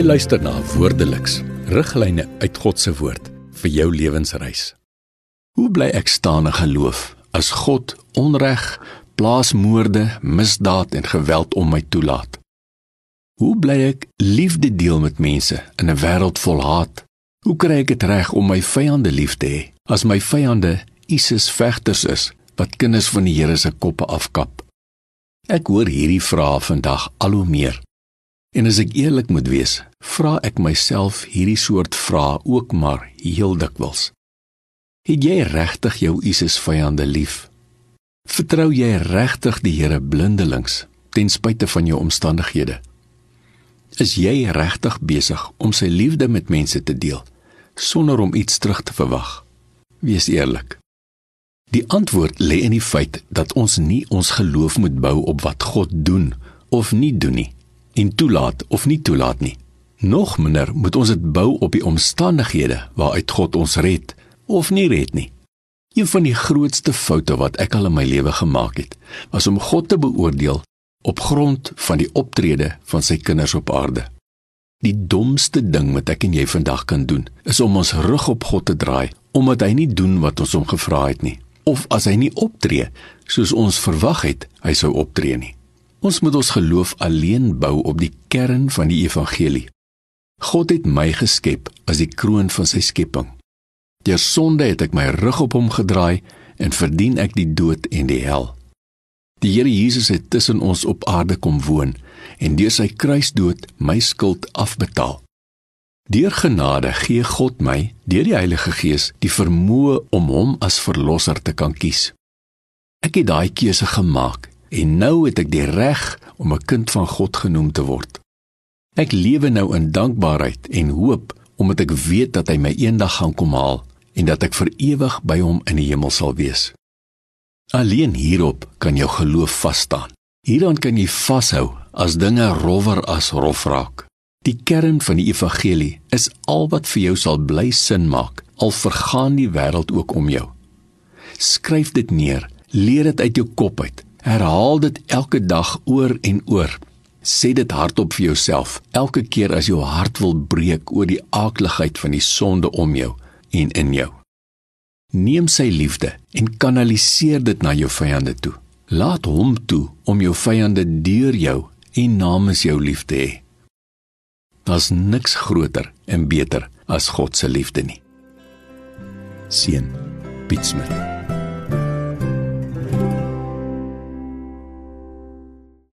Jy luister na Woordeliks, riglyne uit God se woord vir jou lewensreis. Hoe bly ek staan in geloof as God onreg, plaasmoorde, misdaad en geweld om my toelaat? Hoe bly ek liefde deel met mense in 'n wêreld vol haat? Hoe kry ek dit reg om my vyande lief te hê as my vyande ISIS-vegters is wat kinders van die Here se koppe afkap? Ek hoor hierdie vrae vandag al hoe meer. En as ek eerlik moet wees, vra ek myself hierdie soort vrae ook maar heel dikwels. Het jy regtig jou ISIS-vyande lief? Vertrou jy regtig die Here blindelings ten spyte van jou omstandighede? Is jy regtig besig om sy liefde met mense te deel, sonder om iets terug te verwag? Wees eerlik. Die antwoord lê in die feit dat ons nie ons geloof moet bou op wat God doen of nie doen nie, en toelaat of nie toelaat nie. Nog minder moet ons dit bou op die omstandighede waaruit God ons red of nie red nie. Een van die grootste foute wat ek al in my lewe gemaak het, was om God te beoordeel op grond van die optrede van sy kinders op aarde. Die domste ding wat ek en jy vandag kan doen, is om ons rug op God te draai, omdat hy nie doen wat ons hom gevra het nie, of as hy nie optree, soos ons verwag het, hy sou optree nie. Ons moet ons geloof alleen bou op die kern van die evangelie. God het my geskep as die kroon van sy skepping. Deur sonde het ek my rug op hom gedraai en verdien ek die dood en die hel. Die Here Jesus het tussen ons op aarde kom woon en deur sy kruisdood my skuld afbetaal. Deur genade gee God my, deur die Heilige Gees, die vermoë om hom as verlosser te kan kies. Ek het daai keuse gemaak en nou het ek die reg om 'n kind van God genoem te word. Ek lewe nou in dankbaarheid en hoop, omdat ek weet dat hy my eendag gaan kom haal en dat ek vir ewig by hom in die hemel sal wees. Alleen hierop kan jou geloof vasstaan. Hieraan kan jy vashou as dinge rowwer as rof raak. Die kern van die evangelie is al wat vir jou sal bly sin maak, al vergaan die wêreld ook om jou. Skryf dit neer, leer dit uit jou kop uit, herhaal dit elke dag oor en oor. Sê dit hardop vir jouself, elke keer as jou hart wil breek oor die aakligheid van die sonde om jou en in jou. Neem sy liefde en kanaliseer dit na jou vyande toe. Laat hom toe om jou vyande deur jou en namens jou lief te hê. Daar's niks groter en beter as God se liefde nie. Seën, Piet Smit.